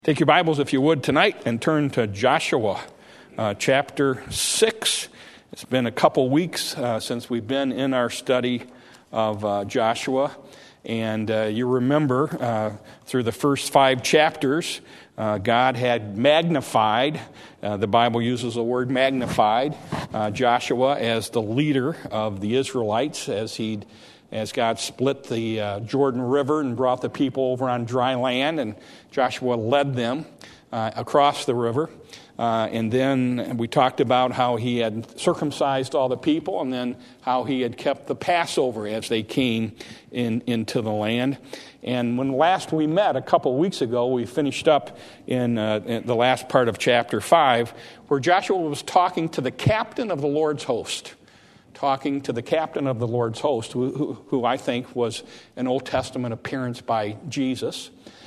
Take your Bibles, if you would, tonight and turn to Joshua chapter 6. It's been a couple weeks since we've been in our study of Joshua. And you remember through the first 5 chapters, God had magnified, the Bible uses the word magnified, Joshua as the leader of the Israelites as God split the Jordan River and brought the people over on dry land, and Joshua led them across the river. And then we talked about how he had circumcised all the people, and then how he had kept the Passover as they came into the land. And when last we met, a couple weeks ago, we finished up in the last part of chapter 5, where Joshua was talking to the captain of the Lord's host. Who I think was an Old Testament appearance by Jesus.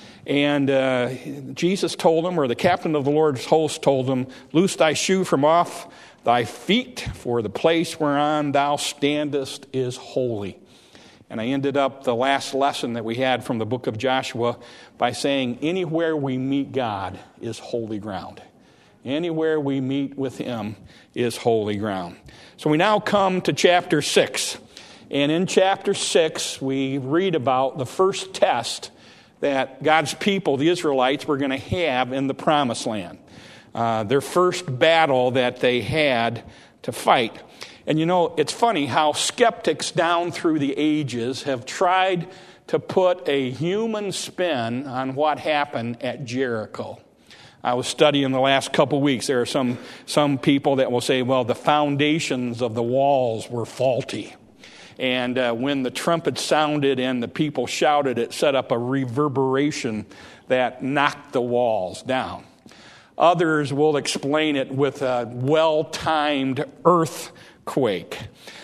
And Jesus told him, or the captain of the Lord's host told him, "Loose thy shoe from off thy feet, for the place whereon thou standest is holy." And I ended up the last lesson that we had from the book of Joshua by saying, anywhere we meet God is holy ground. Anywhere we meet with him is holy ground. So we now come to chapter 6. And in chapter 6, we read about the first test that God's people, the Israelites, were going to have in the Promised Land. Their first battle that they had to fight. And you know, it's funny how skeptics down through the ages have tried to put a human spin on what happened at Jericho. I was studying the last couple weeks. There are some people that will say, well, the foundations of the walls were faulty. And when the trumpet sounded and the people shouted, it set up a reverberation that knocked the walls down. Others will explain it with a well-timed earthquake.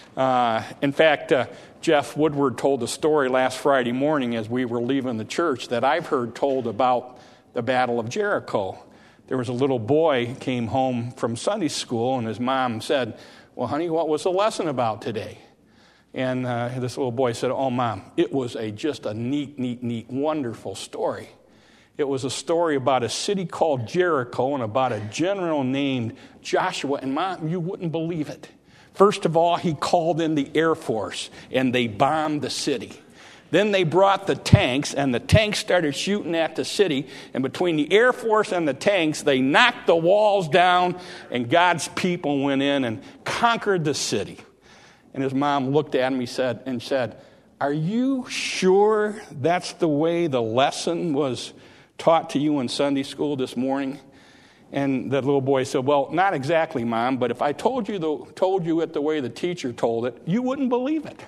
In fact, Jeff Woodward told a story last Friday morning as we were leaving the church that I've heard told about the Battle of Jericho. There was a little boy came home from Sunday school, and his mom said, "Well, honey, what was the lesson about today?" And this little boy said, "Oh, Mom, it was just a neat, wonderful story. It was a story about a city called Jericho and about a general named Joshua. And Mom, you wouldn't believe it. First of all, he called in the Air Force, and they bombed the city. Then they brought the tanks, and the tanks started shooting at the city. And between the Air Force and the tanks, they knocked the walls down, and God's people went in and conquered the city." And his mom looked at him and said, "Are you sure that's the way the lesson was taught to you in Sunday school this morning?" And that little boy said, "Well, not exactly, Mom, but if I told you it the way the teacher told it, you wouldn't believe it."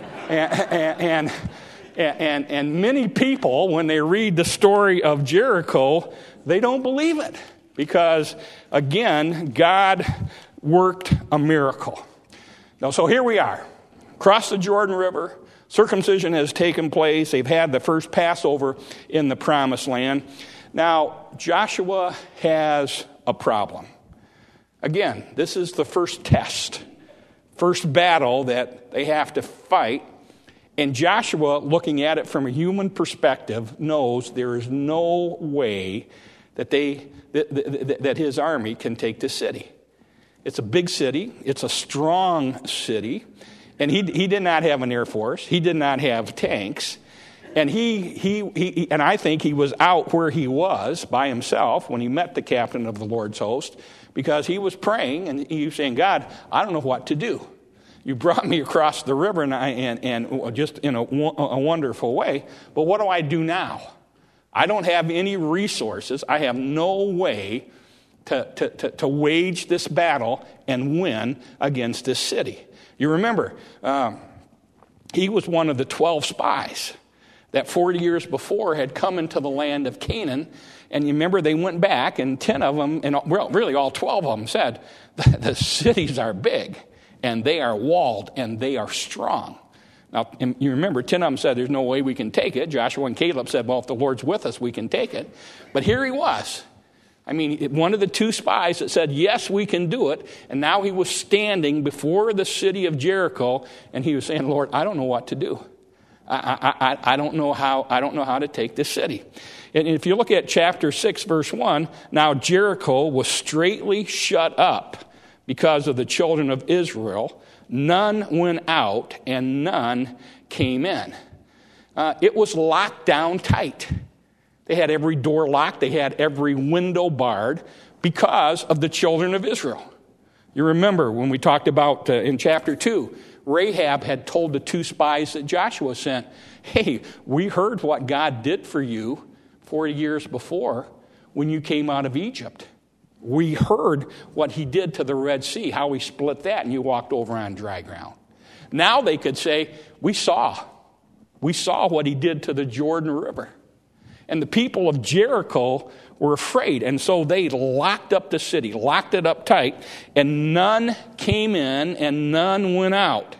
And many people, when they read the story of Jericho, they don't believe it. Because, again, God worked a miracle. Now, so here we are. Across the Jordan River, circumcision has taken place. They've had the first Passover in the Promised Land. Now, Joshua has a problem. Again, this is the first test, first battle that they have to fight. And Joshua, looking at it from a human perspective, knows there is no way that his army can take the city. It's a big city. It's a strong city. And he did not have an Air Force. He did not have tanks. And and I think he was out where he was by himself when he met the captain of the Lord's host, because he was praying and he was saying, "God, I don't know what to do. You brought me across the river and just in a wonderful way, but what do I do now? I don't have any resources. I have no way to wage this battle and win against this city." You remember, he was one of the 12 spies that 40 years before had come into the land of Canaan. And you remember they went back, and 10 of them, and really all 12 of them said, the cities are big, and they are walled, and they are strong. Now, you remember, 10 of them said, "There's no way we can take it." Joshua and Caleb said, "Well, if the Lord's with us, we can take it." But here he was. I mean, one of the 2 spies that said, "Yes, we can do it." And now he was standing before the city of Jericho, and he was saying, "Lord, I don't know what to do. I don't know how to take this city. And if you look at chapter 6, verse 1, now Jericho was straitly shut up because of the children of Israel. None went out and none came in. It was locked down tight. They had every door locked. They had every window barred because of the children of Israel. You remember when we talked about in chapter 2, Rahab had told the 2 spies that Joshua sent, hey, we heard what God did for you 40 years before when you came out of Egypt. We heard what he did to the Red Sea, how he split that and you walked over on dry ground. Now they could say, we saw what he did to the Jordan River. And the people of Jericho were afraid. And so they locked up the city, locked it up tight, and none came in and none went out.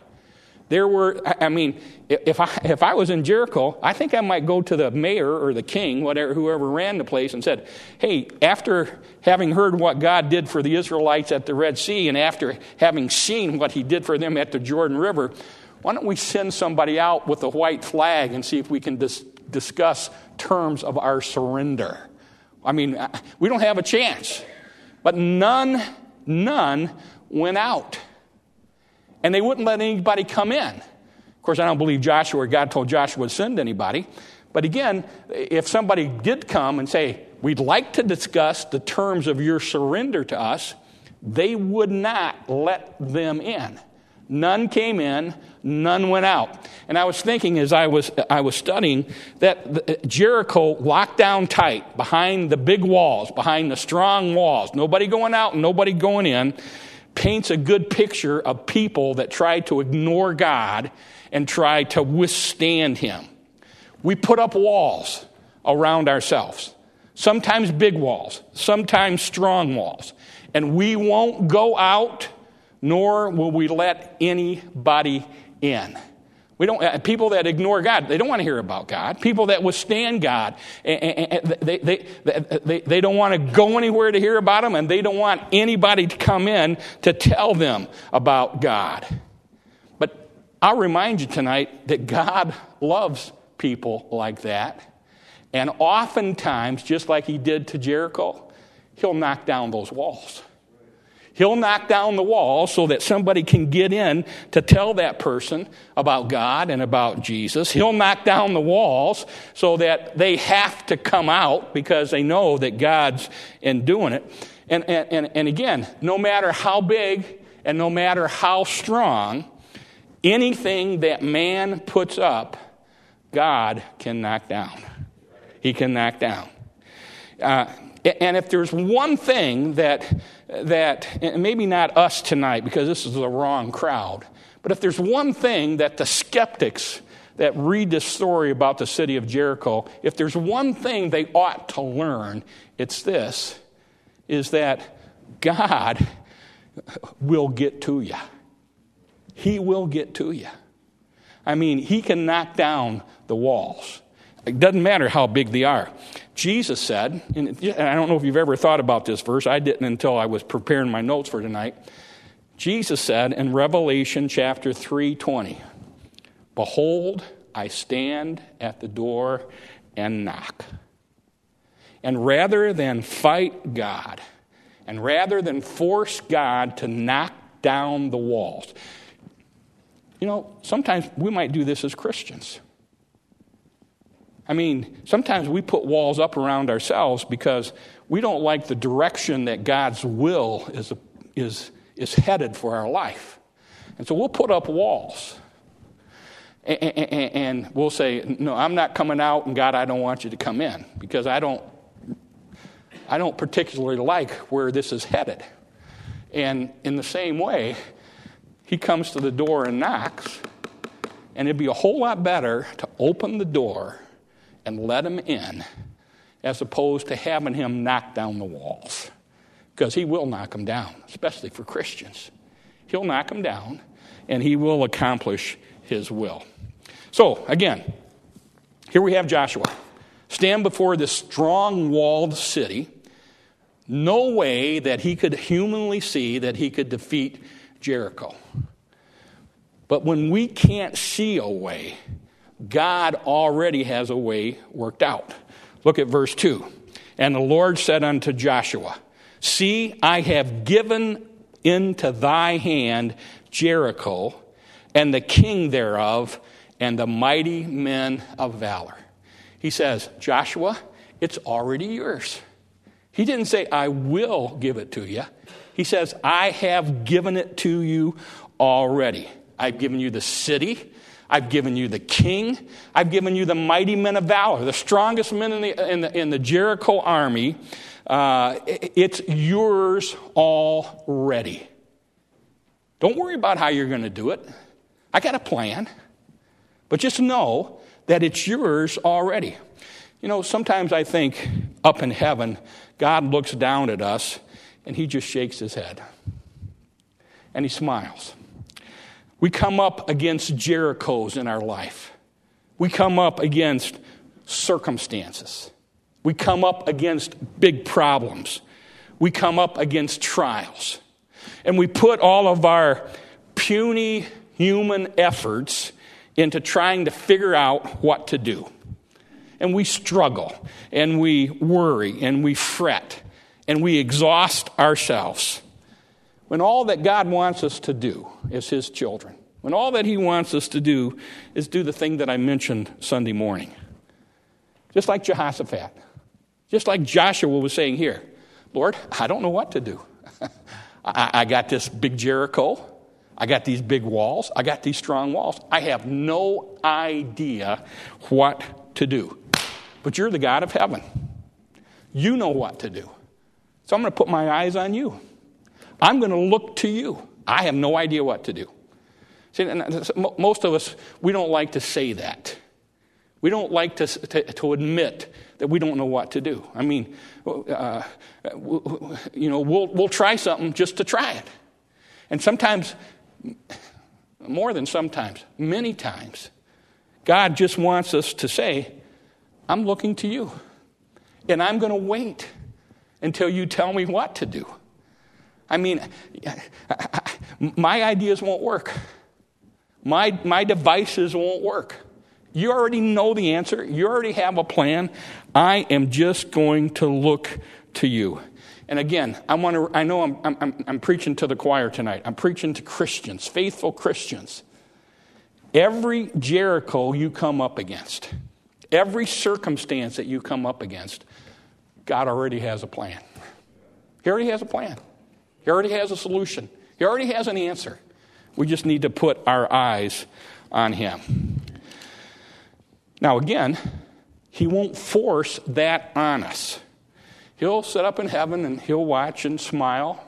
If I was in Jericho, I think I might go to the mayor or the king, whoever ran the place, and said, hey, after having heard what God did for the Israelites at the Red Sea and after having seen what he did for them at the Jordan River, why don't we send somebody out with a white flag and see if we can discuss terms of our surrender? I mean, we don't have a chance. But none went out. And they wouldn't let anybody come in. Of course, I don't believe God told Joshua to send anybody. But again, if somebody did come and say, we'd like to discuss the terms of your surrender to us, they would not let them in. None came in, none went out. And I was thinking as I was studying that Jericho locked down tight behind the big walls, behind the strong walls, nobody going out and nobody going in, paints a good picture of people that try to ignore God and try to withstand him. We put up walls around ourselves, sometimes big walls, sometimes strong walls, and we won't go out nor will we let anybody in. People that ignore God, they don't want to hear about God. People that withstand God, they don't want to go anywhere to hear about him, and they don't want anybody to come in to tell them about God. But I'll remind you tonight that God loves people like that. And oftentimes, just like he did to Jericho, he'll knock down those walls. He'll knock down the wall so that somebody can get in to tell that person about God and about Jesus. He'll knock down the walls so that they have to come out because they know that God's in doing it. And again, no matter how big and no matter how strong, anything that man puts up, God can knock down. He can knock down. And if there's one thing that maybe not us tonight because this is the wrong crowd, but if there's one thing that the skeptics that read this story about the city of Jericho, if there's one thing they ought to learn, it's this, is that God will get to you. He will get to you. I mean, he can knock down the walls. It doesn't matter how big they are. Jesus said, and I don't know if you've ever thought about this verse. I didn't until I was preparing my notes for tonight. Jesus said in Revelation chapter 3:20, behold, I stand at the door and knock. And rather than fight God, and rather than force God to knock down the walls, sometimes we might do this as Christians. I mean, sometimes we put walls up around ourselves because we don't like the direction that God's will is headed for our life. And so we'll put up walls. And we'll say, no, I'm not coming out, and God, I don't want you to come in because I don't particularly like where this is headed. And in the same way, he comes to the door and knocks, and it'd be a whole lot better to open the door and let him in as opposed to having him knock down the walls. Because he will knock them down, especially for Christians. He'll knock them down, and he will accomplish his will. So, again, here we have Joshua. Stand before this strong-walled city. No way that he could humanly see that he could defeat Jericho. But when we can't see a way, God already has a way worked out. Look at verse 2. And the Lord said unto Joshua, see, I have given into thy hand Jericho, and the king thereof, and the mighty men of valor. He says, Joshua, it's already yours. He didn't say, I will give it to you. He says, I have given it to you already. I've given you the city. I've given you the king. I've given you the mighty men of valor, the strongest men in the Jericho army. It's yours already. Don't worry about how you're going to do it. I got a plan. But just know that it's yours already. You know, sometimes I think up in heaven, God looks down at us and he just shakes his head. And he smiles. We come up against Jerichos in our life. We come up against circumstances. We come up against big problems. We come up against trials. And we put all of our puny human efforts into trying to figure out what to do. And we struggle, and we worry, and we fret, and we exhaust ourselves. When all that God wants us to do as his children, when all that he wants us to do is do the thing that I mentioned Sunday morning. Just like Jehoshaphat, just like Joshua was saying here, Lord, I don't know what to do. I got this big Jericho. I got these big walls. I got these strong walls. I have no idea what to do. But you're the God of heaven. You know what to do. So I'm going to put my eyes on you. I'm going to look to you. I have no idea what to do. See, most of us, we don't like to say that. We don't like to admit that we don't know what to do. I mean, we'll try something just to try it. And sometimes, more than sometimes, many times, God just wants us to say, I'm looking to you. And I'm going to wait until you tell me what to do. I mean, my ideas won't work. My devices won't work. You already know the answer. You already have a plan. I am just going to look to you. And again, I know I'm preaching to the choir tonight. I'm preaching to Christians, faithful Christians. Every Jericho you come up against, every circumstance that you come up against, God already has a plan. He already has a plan. He already has a solution. He already has an answer. We just need to put our eyes on him. Now again, he won't force that on us. He'll sit up in heaven and he'll watch and smile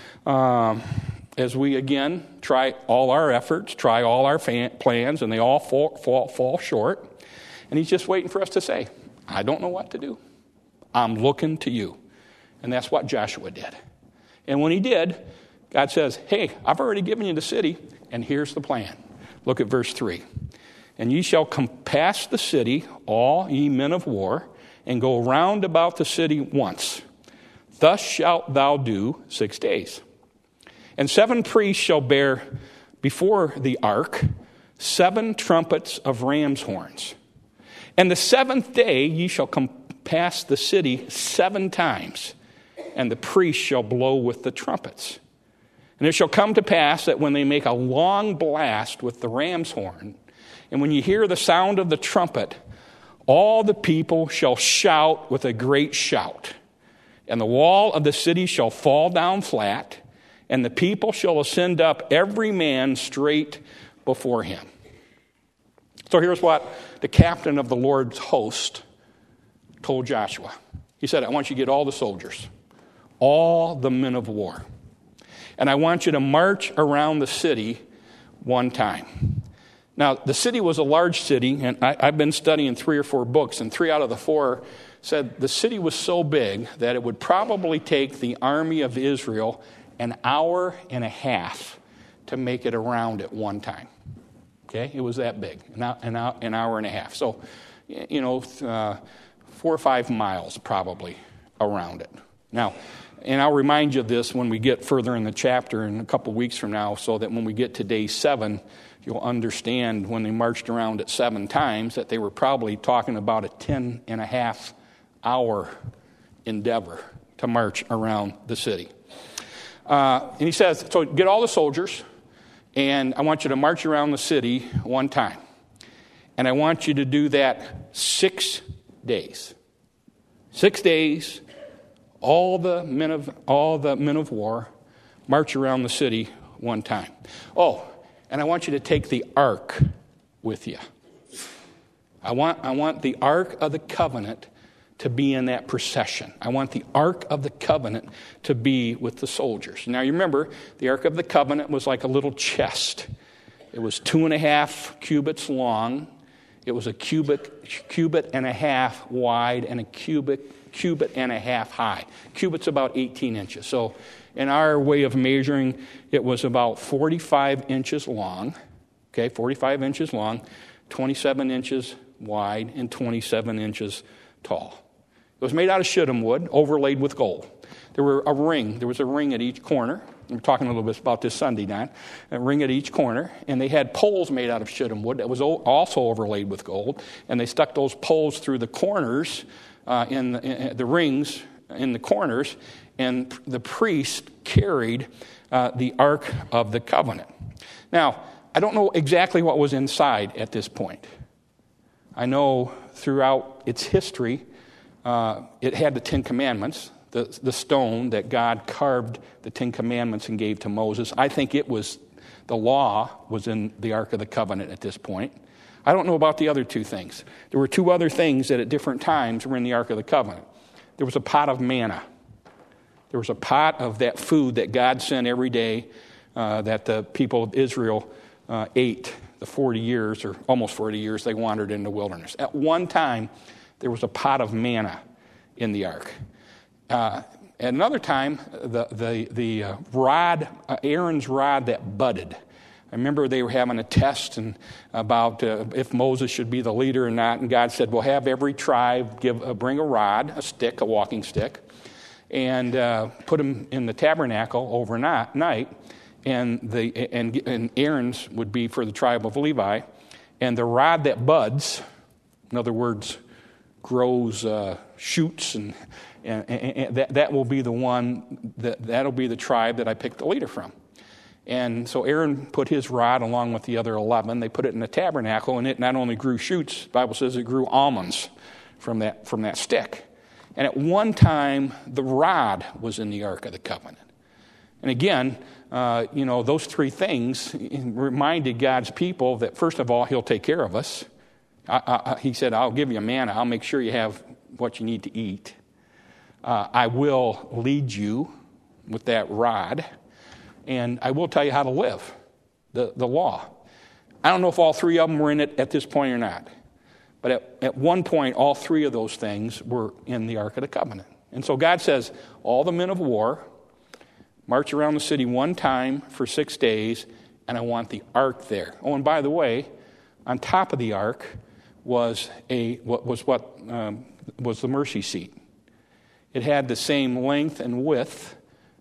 as we again try all our efforts, try all our plans, and they all fall short. And he's just waiting for us to say, I don't know what to do. I'm looking to you. And that's what Joshua did. And when he did, God says, hey, I've already given you the city, and here's the plan. Look at verse 3. And ye shall compass the city, all ye men of war, and go round about the city once. Thus shalt thou do 6 days. And 7 priests shall bear before the ark 7 trumpets of ram's horns. And the 7th day ye shall compass the city 7 times, and the priests shall blow with the trumpets. And it shall come to pass that when they make a long blast with the ram's horn, and when you hear the sound of the trumpet, all the people shall shout with a great shout. And the wall of the city shall fall down flat, and the people shall ascend up every man straight before him. So here's what the captain of the Lord's host told Joshua. He said, I want you to get all the soldiers, all the men of war. And I want you to march around the city one time. Now, the city was a large city, and I've been studying 3 or 4 books, and 3 out of the 4 said the city was so big that it would probably take the army of Israel an hour and a half to make it around at one time. Okay? It was that big, an hour and a half. So, 4 or 5 miles probably around it. Now, and I'll remind you of this when we get further in the chapter in a couple weeks from now, so that when we get to day 7, you'll understand when they marched around it 7 times that they were probably talking about a 10.5-hour endeavor to march around the city. And he says, so get all the soldiers, and I want you to march around the city one time. And I want you to do that 6 days. 6 days, all the men of war march around the city one time. Oh, and I want you to take the ark with you. I want the Ark of the Covenant to be in that procession. I want the Ark of the Covenant to be with the soldiers. Now, you remember, the Ark of the Covenant was like a little chest. It was 2.5 cubits long. It was a cubit and a half wide and a cubit and a half high. Cubit's about 18 inches. So in our way of measuring, it was about 45 inches long. Okay, 45 inches long, 27 inches wide, and 27 inches tall. It was made out of shittim wood, overlaid with gold. There was a ring at each corner. We're talking a little bit about this Sunday night. A ring at each corner, and they had poles made out of shittim wood that was also overlaid with gold, and they stuck those poles through the corners, in the rings in the corners, and the priest carried the Ark of the Covenant. Now, I don't know exactly what was inside at this point. I know throughout its history, it had the 10 Commandments, the stone that God carved the 10 Commandments and gave to Moses. I think the law was in the Ark of the Covenant at this point. I don't know about the other 2 things. There were 2 other things that at different times were in the Ark of the Covenant. There was a pot of manna. There was a pot of that food that God sent every day that the people of Israel ate the 40 years, or almost 40 years, they wandered in the wilderness. At one time, there was a pot of manna in the ark. At another time, the rod, Aaron's rod that budded. I remember they were having a test about if Moses should be the leader or not, and God said, "Well, have every tribe bring a rod, a stick, a walking stick, and put them in the tabernacle overnight." And Aaron's would be for the tribe of Levi, and the rod that buds, in other words, grows shoots, and that will be the one that'll be the tribe that I picked the leader from. And so Aaron put his rod along with the other 11. They put it in the tabernacle, and it not only grew shoots, the Bible says it grew almonds from that stick. And at one time, the rod was in the Ark of the Covenant. And again, those 3 things reminded God's people that, first of all, He'll take care of us. He said, "I'll give you manna. I'll make sure you have what you need to eat. I will lead you with that rod, and I will tell you how to live, the law." I don't know if all 3 of them were in it at this point or not. But at one point, all 3 of those things were in the Ark of the Covenant. And so God says, all the men of war march around the city one time for 6 days, and I want the ark there. Oh, and by the way, on top of the ark was the mercy seat. It had the same length and width,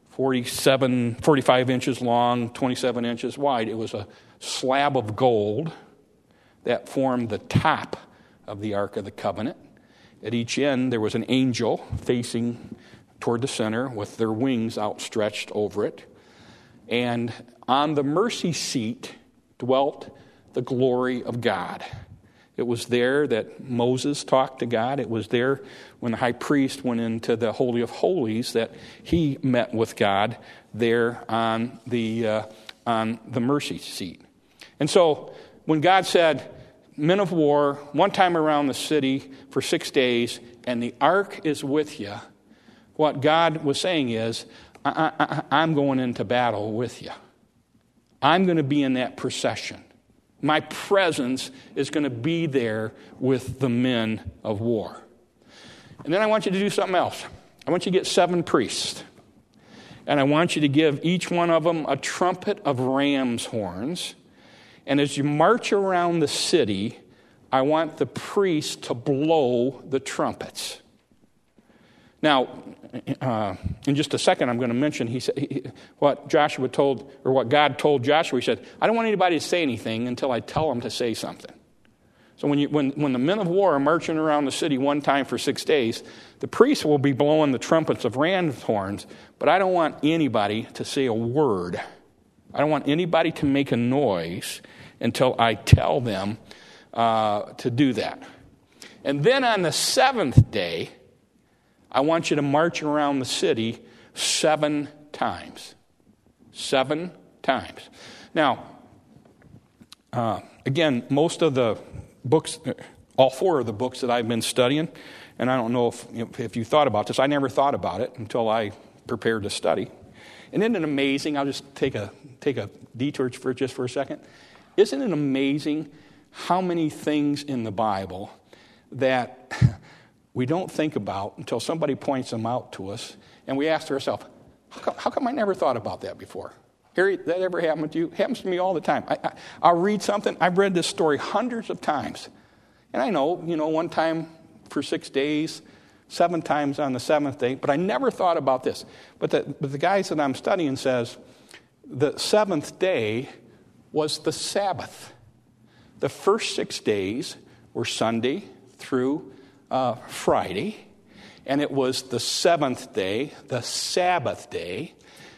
45 inches long, 27 inches wide. It was a slab of gold that formed the top of the Ark of the Covenant. At each end, there was an angel facing toward the center with their wings outstretched over it. And on the mercy seat dwelt the glory of God. It was there that Moses talked to God. It was there when the high priest went into the Holy of Holies that he met with God there on the mercy seat. And so when God said, "Men of war, one time around the city for 6 days, and the ark is with you," what God was saying is, I'm going into battle with you. I'm going to be in that procession. My presence is going to be there with the men of war. And then I want you to do something else. I want you to get 7 priests. And I want you to give each one of them a trumpet of ram's horns. And as you march around the city, I want the priests to blow the trumpets. Now, in just a second, I'm going to mention what Joshua told, or what God told Joshua. He said, I don't want anybody to say anything until I tell them to say something. So when the men of war are marching around the city one time for 6 days, the priests will be blowing the trumpets of ram's horns, but I don't want anybody to say a word. I don't want anybody to make a noise until I tell them to do that. And then on the seventh day, I want you to march around the city 7 times. 7 times. Now, again, most of the books, all 4 of the books that I've been studying, and I don't know if you thought about this. I never thought about it until I prepared to study. And isn't it amazing? I'll just take a detour for a second. Isn't it amazing how many things in the Bible that we don't think about until somebody points them out to us, and we ask ourselves, how come I never thought about that before? Harry, that ever happened to you? It happens to me all the time. I'll read something. I've read this story hundreds of times. And I know, one time for 6 days, 7 times on the 7th day, but I never thought about this. But the guys that I'm studying says the 7th day was the Sabbath. The first 6 days were Sunday through Friday, and it was the 7th day, the Sabbath day.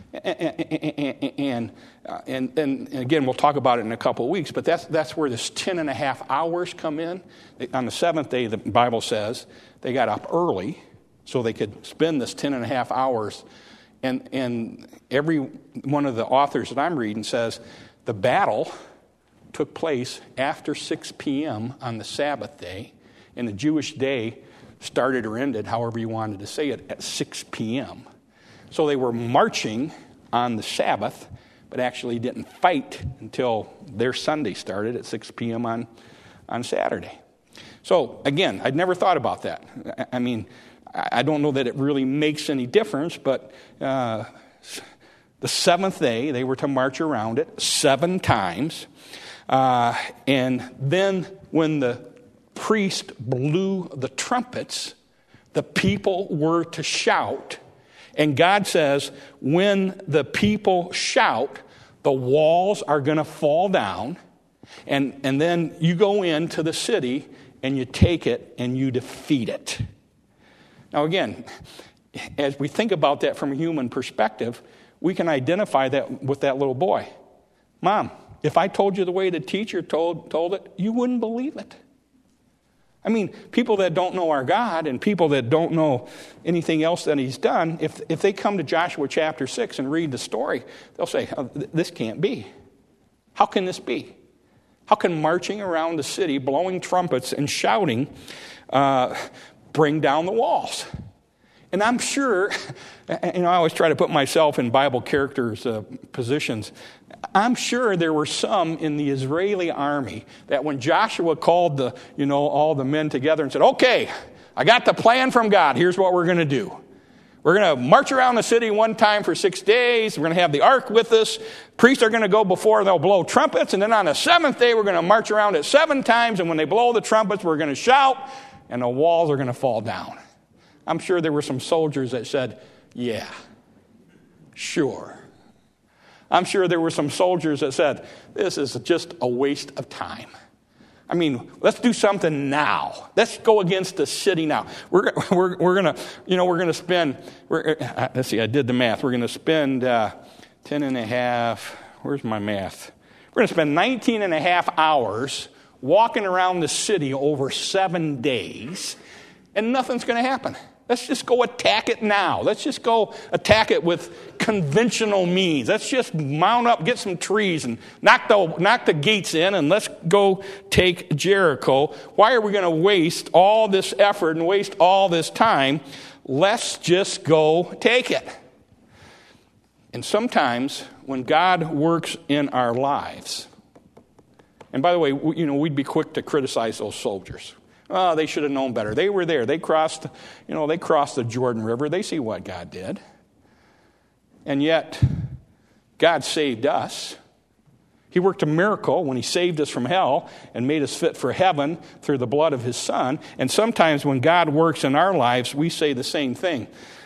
And again, we'll talk about it in a couple of weeks, but that's where this 10.5 hours come in. On the 7th day, the Bible says they got up early so they could spend this 10.5 hours. And every one of the authors that I'm reading says the battle took place after 6 p.m. on the Sabbath day, and the Jewish day started or ended, however you wanted to say it, at 6 p.m. So they were marching on the Sabbath, but actually didn't fight until their Sunday started at 6 p.m. on Saturday. So, again, I'd never thought about that. I mean, I don't know that it really makes any difference, but the 7th day, they were to march around it 7 times. And then when the priest blew the trumpets, the people were to shout. And God says, when the people shout, the walls are going to fall down. And then you go into the city and you take it and you defeat it. Now again, as we think about that from a human perspective, we can identify that with that little boy. Mom, if I told you the way the teacher told it, you wouldn't believe it. I mean, people that don't know our God and people that don't know anything else that he's done, if they come to Joshua chapter 6 and read the story, they'll say, oh, this can't be. How can this be? How can marching around the city, blowing trumpets and shouting, bring down the walls? And I'm sure, I always try to put myself in Bible characters' positions. I'm sure there were some in the Israeli army that when Joshua called all the men together and said, okay, I got the plan from God. Here's what we're going to do. We're going to march around the city one time for 6 days. We're going to have the ark with us. Priests are going to go before, they'll blow trumpets. And then on the 7th day, we're going to march around it 7 times. And when they blow the trumpets, we're going to shout and the walls are going to fall down. I'm sure there were some soldiers that said, yeah, sure. I'm sure there were some soldiers that said, this is just a waste of time. I mean, let's do something now. Let's go against the city now. We're going to spend, let's see, I did the math. We're going to spend 10.5, where's my math? We're going to spend 19.5 hours walking around the city over 7 days, and nothing's going to happen. Let's just go attack it now. Let's just go attack it with conventional means. Let's just mount up, get some trees, and knock the gates in, and let's go take Jericho. Why are we going to waste all this effort and waste all this time? Let's just go take it. And sometimes when God works in our lives, and by the way, we'd be quick to criticize those soldiers. Oh, they should have known better. They were there. They crossed the Jordan River. They see what God did. And yet, God saved us. He worked a miracle when he saved us from hell and made us fit for heaven through the blood of his Son. And sometimes when God works in our lives, we say the same thing.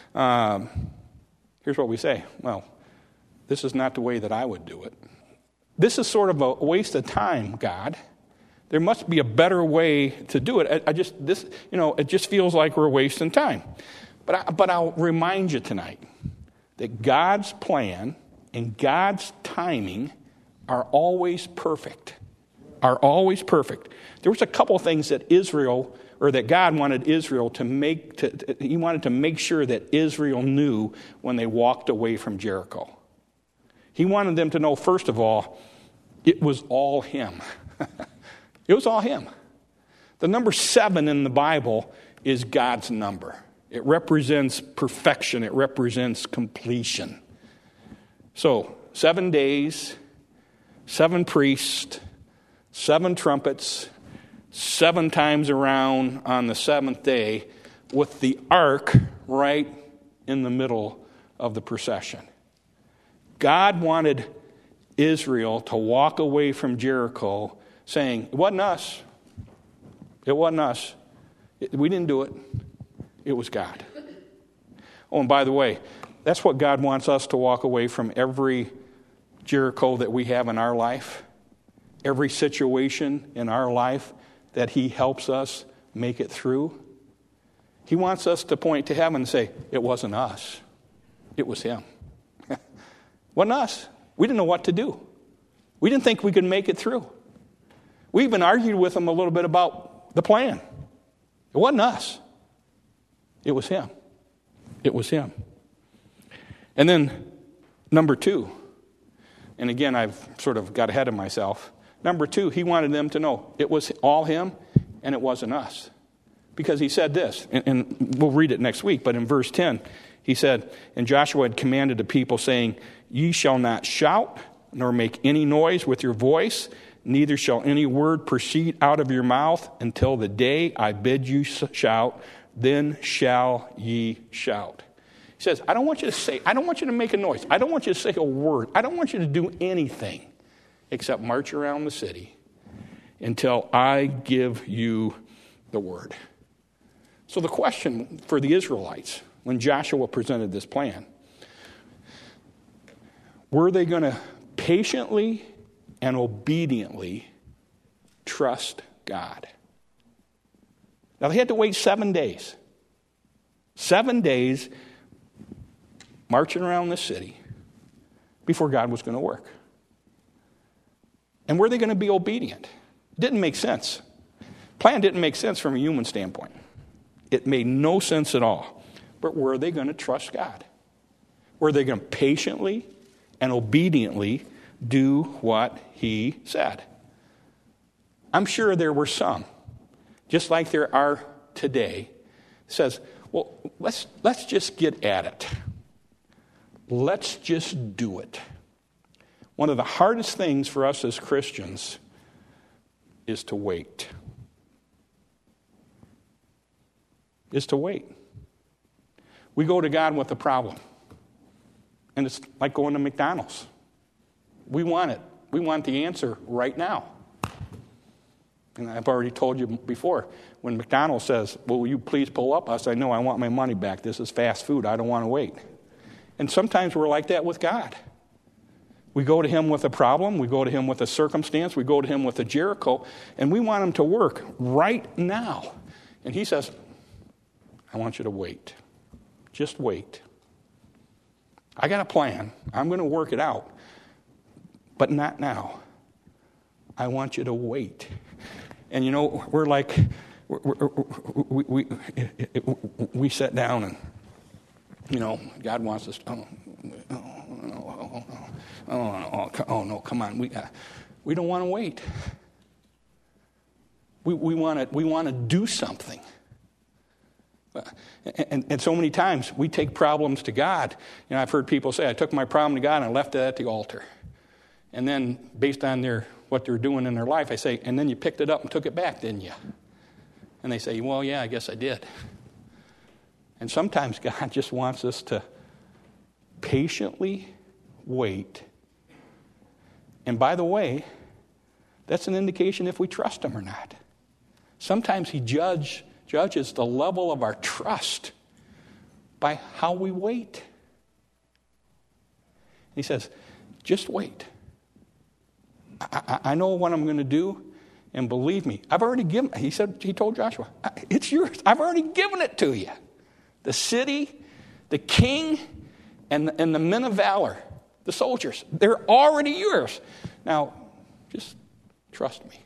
Here's what we say. Well, this is not the way that I would do it. This is sort of a waste of time, God. There must be a better way to do it. It just feels like we're wasting time. But I'll remind you tonight that God's plan and God's timing are always perfect. Are always perfect. There was a couple things that God wanted Israel to make. He wanted to make sure that Israel knew when they walked away from Jericho. He wanted them to know, first of all, it was all him. It was all him. The number 7 in the Bible is God's number. It represents perfection. It represents completion. So, 7 days, 7 priests, 7 trumpets, 7 times around on the 7th day, with the ark right in the middle of the procession. God wanted Israel to walk away from Jericho saying, it wasn't us. It wasn't us. We didn't do it. It was God. Oh, and by the way, that's what God wants us to walk away from every Jericho that we have in our life, every situation in our life that he helps us make it through. He wants us to point to heaven and say, it wasn't us. It was him. It wasn't us. We didn't know what to do. We didn't think we could make it through. We even argued with him a little bit about the plan. It wasn't us. It was him. It was him. And then, number 2, and again, I've sort of got ahead of myself. Number 2, he wanted them to know it was all him and it wasn't us. Because he said this, and we'll read it next week, but in verse 10, he said, and Joshua had commanded the people, saying, ye shall not shout, nor make any noise with your voice, neither shall any word proceed out of your mouth until the day I bid you shout, then shall ye shout. He says, I don't want you to make a noise. I don't want you to say a word. I don't want you to do anything except march around the city until I give you the word. So the question for the Israelites, when Joshua presented this plan, were they going to patiently and obediently trust God? Now, they had to wait 7 days. 7 days marching around the city before God was going to work. And were they going to be obedient? It didn't make sense. Plan didn't make sense from a human standpoint. It made no sense at all. But were they going to trust God? Were they going to patiently and obediently do what he said? I'm sure there were some, just like there are today, says, well, let's just get at it. Let's just do it. One of the hardest things for us as Christians is to wait. Is to wait. We go to God with a problem. And it's like going to McDonald's. We want it. We want the answer right now. And I've already told you before, when McDonald's says, well, will you please pull up? I say, no, I want my money back. This is fast food. I don't want to wait. And sometimes we're like that with God. We go to him with a problem. We go to him with a circumstance. We go to him with a Jericho. And we want him to work right now. And he says, I want you to wait. Just wait. I got a plan. I'm going to work it out. But not now. I want you to wait. And you know, we're like, we sat down and, you know, God wants us, oh no, come on. We don't want to wait. We want to do something. And so many times we take problems to God. You know, I've heard people say, I took my problem to God and I left it at the altar. And then based on what they're doing in their life, I say, and then you picked it up and took it back, didn't you? And they say, well, yeah, I guess I did. And sometimes God just wants us to patiently wait And by the way, that's an indication if we trust him or not. Sometimes he judges the level of our trust by how we wait. He says, just wait. I know what I'm going to do, and believe me, I've already given, he told Joshua, it's yours. I've already given it to you. The city, the king, and the men of valor, the soldiers, they're already yours. Now, just trust me.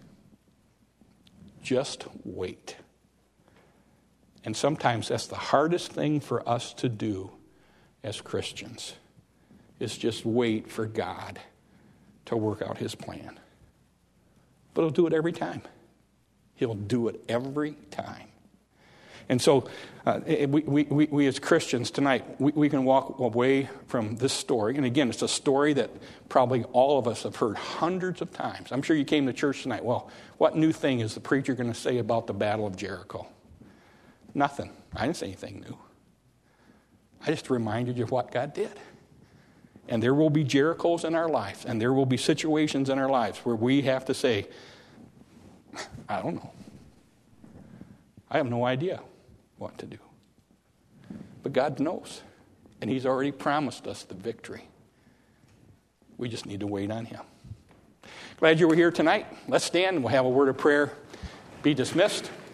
Just wait. And sometimes that's the hardest thing for us to do as Christians, is just wait for God to work out his plan. But he'll do it every time. He'll do it every time. And so we as Christians tonight, we can walk away from this story. And again, it's a story that probably all of us have heard hundreds of times. I'm sure you came to church tonight. Well, what new thing is the preacher going to say about the Battle of Jericho? Nothing. I didn't say anything new. I just reminded you of what God did. And there will be Jerichos in our lives, and there will be situations in our lives where we have to say, I don't know. I have no idea what to do. But God knows, and he's already promised us the victory. We just need to wait on him. Glad you were here tonight. Let's stand and we'll have a word of prayer. Be dismissed.